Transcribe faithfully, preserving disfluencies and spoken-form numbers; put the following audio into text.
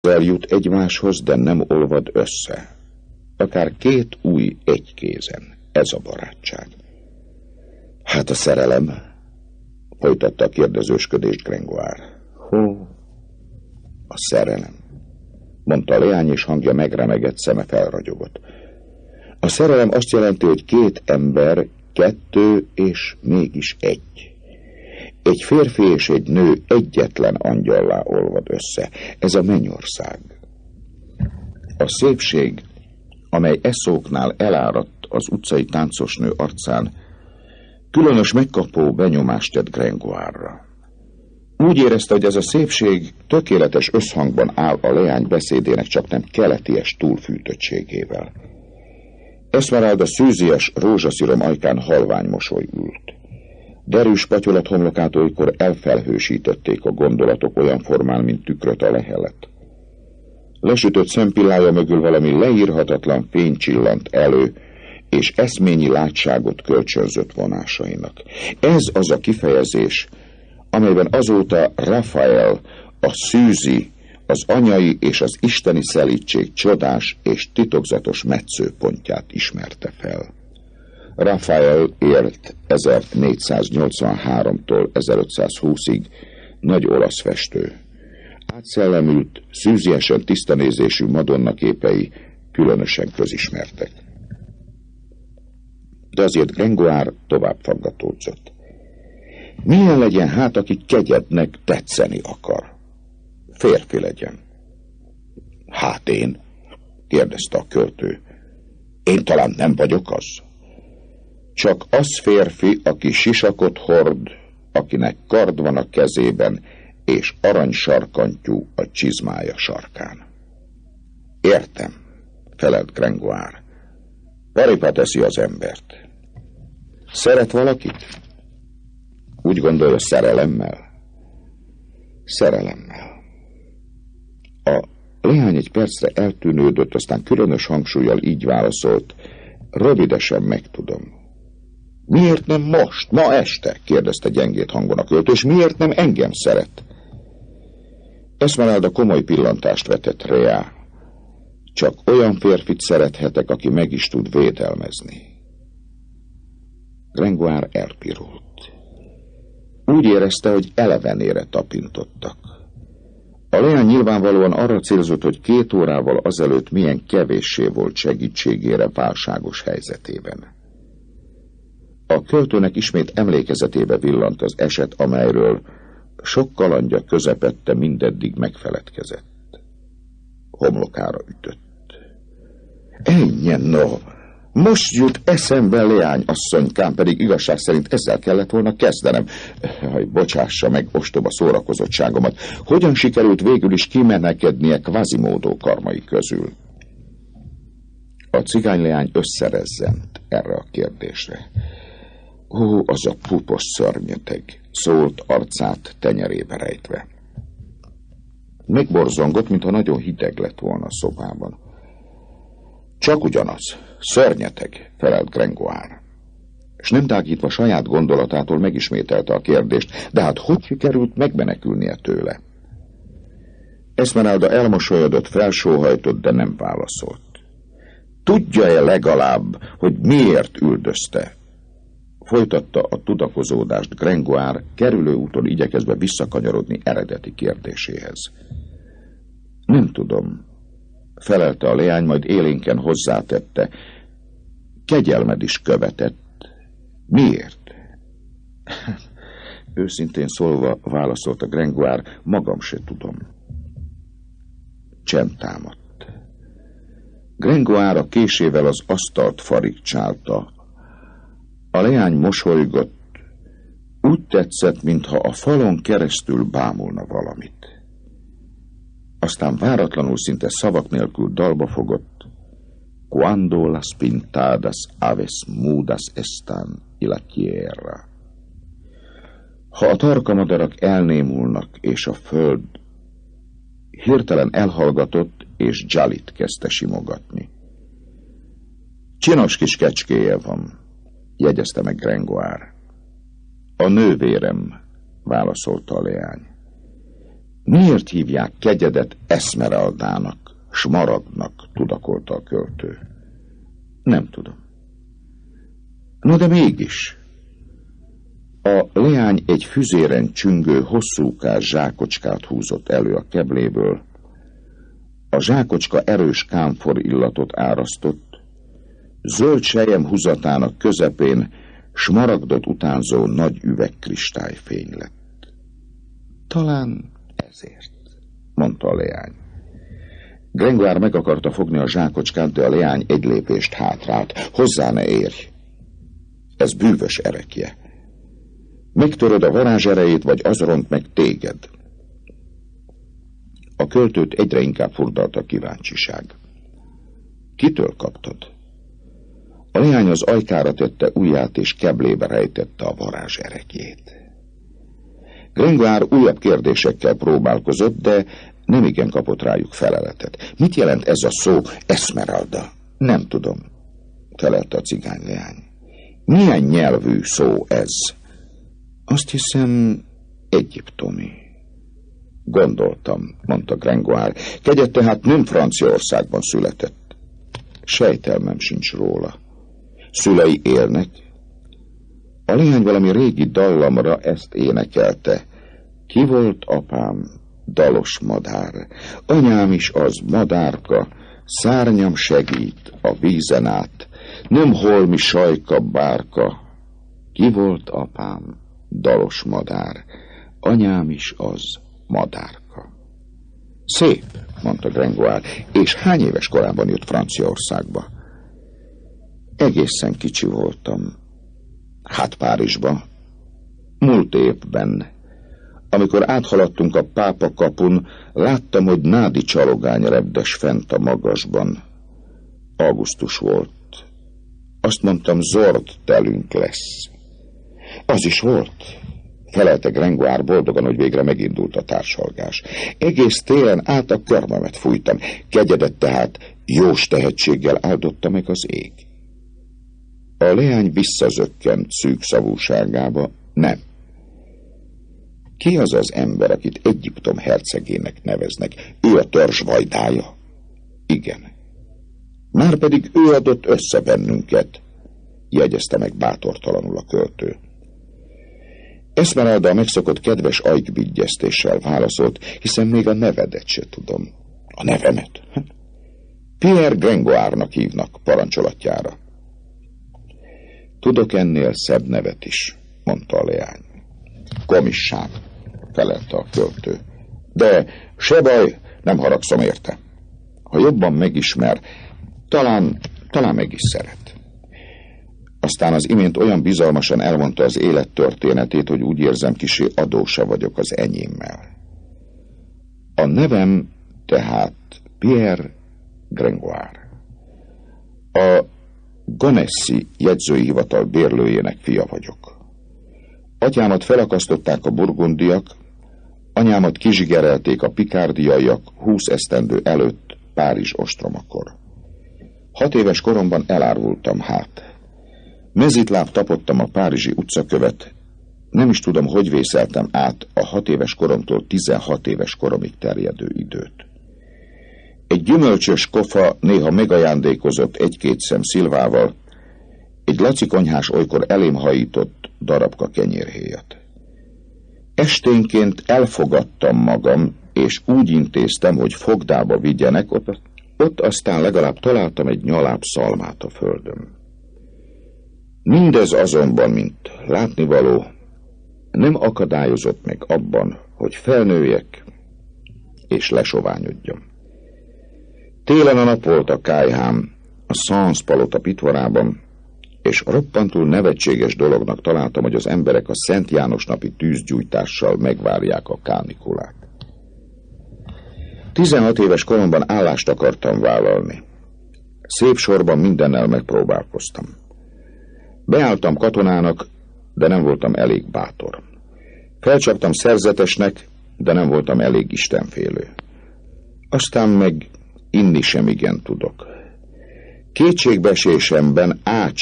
Eljut egymáshoz, de nem olvad össze. Akár két új egy kézen. Ez a barátság. Hát a szerelem? Folytatta a kérdezősködést Gringoire. Hó, a szerelem, mondta a leány, és hangja megremegett, szeme felragyogott. A szerelem azt jelenti, hogy két ember, kettő és mégis egy. Egy férfi és egy nő egyetlen angyallá olvad össze. Ez a mennyország. A szépség, amely eszóknál eláradt az utcai táncosnő arcán, különös megkapó benyomást tett Gringoire-ra. Úgy érezte, hogy ez a szépség tökéletes összhangban áll a leány beszédének csak nem keleties túlfűtöttségével. Esmeralda szűzies rózsaszírom ajkán halvány mosoly ült. Derűs patyolat homlokát olykor elfelhősítették a gondolatok olyan formán, mint tükröt a lehelet. Lesütött szempillája mögül valami leírhatatlan fény csillant elő, és eszményi látságot kölcsönzött vonásainak. Ez az a kifejezés, amelyben azóta Raphael, a szűzi, az anyai és az isteni szelídség csodás és titokzatos metszőpontját ismerte fel. Raphael élt ezernégyszáznyolcvanháromtól ezerötszázhúszig, nagy olasz festő. Átszellemült, szűziesen tisztanézésű Madonna képei különösen közismertek. De azért Gringoire tovább faggatódzott. Milyen legyen hát, aki kegyednek tetszeni akar? Férfi legyen. Hát én? Kérdezte a költő. Én talán nem vagyok az? Csak az férfi, aki sisakot hord, akinek kard van a kezében, és aranysarkantyú a csizmája sarkán. Értem, felelt Gringoire. Paripá teszi az embert. Szeret valakit? Úgy gondolja, szerelemmel? Szerelemmel. A leány egy percre eltűnődött, aztán különös hangsúllyal így válaszolt. Rövidesen megtudom. Miért nem most, ma este? Kérdezte gyengét hangon a költő, és miért nem engem szeret? Esmeralda komoly pillantást vetett reá. Csak olyan férfit szerethetek, aki meg is tud védelmezni. Gringoire elpirult. Úgy érezte, hogy elevenére tapintottak. A leány nyilvánvalóan arra célzott, hogy két órával azelőtt milyen kevéssé volt segítségére válságos helyzetében. A költőnek ismét emlékezetébe villant az eset, amelyről sok kalandja közepette mindeddig megfeledkezett. Homlokára ütött. Ennyi, no! Most jut eszembe, leány asszonykám, pedig igazság szerint ezzel kellett volna kezdenem. Haj, bocsássa meg ostoba szórakozottságomat. Hogyan sikerült végül is kimenekednie Quasimodo karmai közül? A cigányleány összerezzent erre a kérdésre. Ó, az a pupos szörnyeteg, szólt arcát tenyerébe rejtve. Megborzongott, mintha nagyon hideg lett volna a szobában. Csak ugyanaz, szörnyeteg, felelt Gringoire. És nem tágítva saját gondolatától megismételte a kérdést, de hát hogy sikerült megmenekülnie tőle? Esmeralda elmosolyodott, felsóhajtott, de nem válaszolt. Tudja-e legalább, hogy miért üldözte? Folytatta a tudakozódást Gringoire, kerülő úton igyekezve visszakanyarodni eredeti kérdéséhez. Nem tudom, felelte a leány, majd élénken hozzátette. Kegyelmed is követett. Miért? Őszintén szólva, válaszolta Gringoire, magam se tudom. Csend támadt. Gringoire a késével az asztalt farigcsálta. A leány mosolygott, úgy tetszett, mintha a falon keresztül bámulna valamit. Aztán váratlanul, szinte szavak nélkül dalba fogott. Quando las pintadas aves mudas están y la tierra. Ha a tarkamadarak elnémulnak, és a föld hirtelen elhallgatott, és Djalit kezdte simogatni. Csinos kis kecskéje van, jegyezte meg Gringoire. A nővérem, válaszolta a leány. Miért hívják kegyedet Esmeraldának, smaragdnak, tudakolta a költő. Nem tudom. No, de mégis. A leány egy füzéren csüngő, hosszúkás zsákocskát húzott elő a kebléből. A zsákocska erős kámfor illatot árasztott, zöld selyem húzatának közepén smaragdot utánzó nagy üveg kristályfény lett. Talán ezért, mondta a leány. Grengoire meg akarta fogni a zsákocskát, de a leány egy lépést hátrált. Hozzá ne érj! Ez bűvös erekje. Megtöröd a varázs erejét, vagy az ront meg téged. A költőt egyre inkább furdalt a kíváncsiság. Kitől kaptad? A leány az ajkára tette ujját, és keblébe rejtette a varázs erekjét. Grengoire újabb kérdésekkel próbálkozott, de nemigen kapott rájuk feleletet. Mit jelent ez a szó, Esmeralda? Nem tudom, felelte a cigány leány. Milyen nyelvű szó ez? Azt hiszem, egyiptomi. Gondoltam, mondta Grengoire. Kegyed tehát nem Franciaországban született. Sejtelmem sincs róla. Szülei élnek? A leány valami régi dallamra ezt énekelte. Ki volt apám? Dalos madár. Anyám is az, madárka. Szárnyam segít a vízen át. Nem holmi sajka bárka. Ki volt apám? Dalos madár. Anyám is az, madárka. Szép, mondta Grengoire. És hány éves korában jött Franciaországba? Egészen kicsi voltam. Hát Párizsba. Múlt évben. Amikor áthaladtunk a pápa kapun, láttam, hogy nádi csalogány repdes fent a magasban. Augusztus volt. Azt mondtam, zord telünk lesz. Az is volt, felelte Grengoire boldogan, hogy végre megindult a társalgás. Egész télen át a körmömet fújtam, kegyedet tehát jós tehetséggel áldotta meg az ég. A leány visszazökkent szűk szavúságába. Nem. Ki az az ember, akit Egyiptom hercegének neveznek? Ő a törzs vajdája? Igen. Márpedig ő adott össze bennünket, jegyezte meg bátortalanul a költő. Esmeralda a megszokott kedves ajkbigyeztéssel válaszolt, hiszen még a nevedet se tudom. A nevemet? Pierre Grengoire-nak hívnak parancsolatjára. Tudok ennél szebb nevet is, mondta a leány. Komisság, felelte a költő. De se baj, nem haragszom érte. Ha jobban megismer, talán, talán meg is szeret. Aztán az imént olyan bizalmasan elmondta az élet történetét, hogy úgy érzem, kissé adósa vagyok az enyémmel. A nevem tehát Pierre Grengoire. A Gonesse jegyzői hivatal bérlőjének fia vagyok. Atyámat felakasztották a burgundiak, anyámat kizsigerelték a pikárdiaiak húsz esztendő előtt Párizs ostromakor. Hat éves koromban elárultam hát. Mezitláb tapottam a párizsi utcakövet, nem is tudom, hogy vészeltem át a hat éves koromtól tizenhat éves koromig terjedő időt. Egy gyümölcsös kofa néha megajándékozott egy-két szem szilvával, egy lacikonyhás olykor elém hajított darabka kenyérhéjat. Esténként elfogadtam magam, és úgy intéztem, hogy fogdába vigyenek, ott, ott aztán legalább találtam egy nyaláb szalmát a földön. Mindez azonban, mint látnivaló, nem akadályozott meg abban, hogy felnőjek és lesoványodjam. Télen a nap volt a kályhám a Sens palota pitvarában, és roppantul nevetséges dolognak találtam, hogy az emberek a Szent János napi tűzgyújtással megvárják a kánikulát. Tizenhat éves koromban állást akartam vállalni. Szép sorban mindennel megpróbálkoztam. Beálltam katonának, de nem voltam elég bátor. Felcsaptam szerzetesnek, de nem voltam elég istenfélő. Aztán meg inni sem igen tudok. Kétségbeesésemben ács